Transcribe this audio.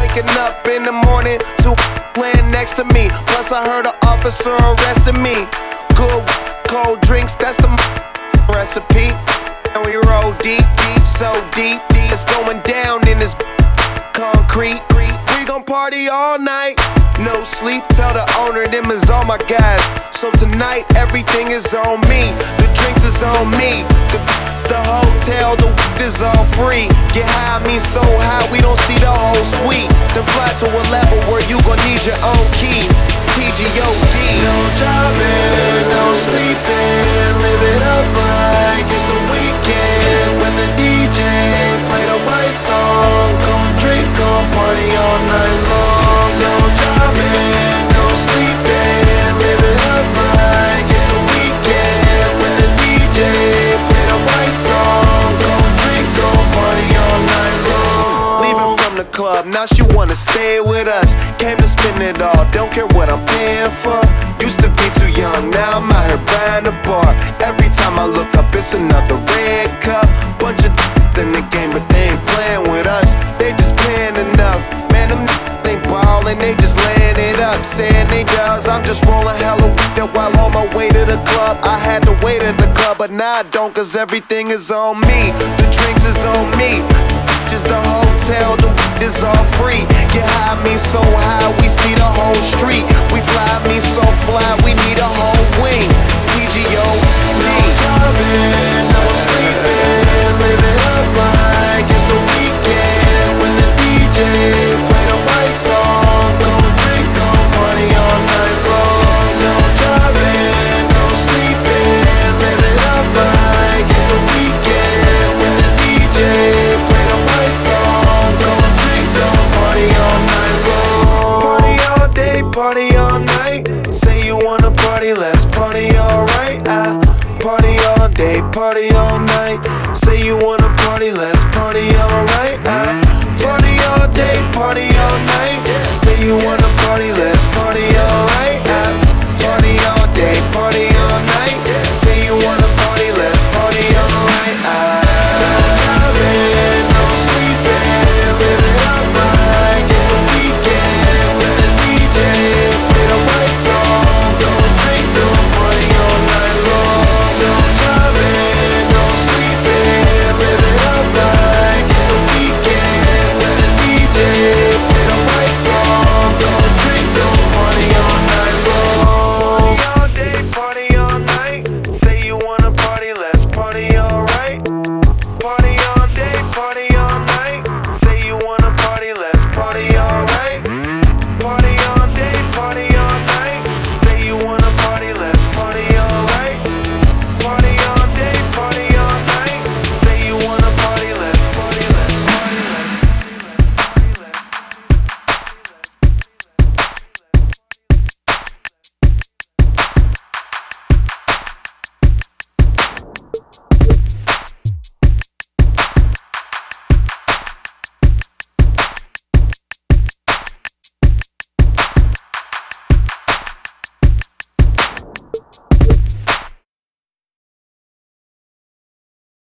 waking up in the morning to laying next to me. Plus I heard an officer arrested me. Good cold drinks, that's the recipe. And we roll deep, deep, so deep, deep. It's going down in this concrete. We gon' party all night, no sleep. Tell the owner them is all my guys. So tonight everything is on me. The drinks is on me. The hotel, the is all free. Get high, I mean so high, we don't see the whole suite. Then fly to a level where you gon' need your own key. TGOD. No driving, no sleeping, live it up like it's the weekend. When the DJ play the right song, gon' drink, gon' party all night long. No driving, no sleeping, live it up like it's the weekend. When the DJ play the right song, gon' drink, gon' party all night long. Leaving from the club, now she wanna stay with us. Came to spend it all, don't care what I'm paying for. Used to be too young, now I'm out here buying a bar. Every time I look up, it's another red cup. Bunch of in the game, but they ain't playing with us. They just paying enough. Man, them ain't ballin', they just laying it up. Saying they does, I'm just rolling hella with it while on my way to the club. I had to wait at the club, but now I don't, cause everything is on me. The drinks is on me. Just the hotel, the is all free. Get high, me so high, we see the whole street. We fly, me so fly, we need a whole wing. TGO, no driving, no sleep.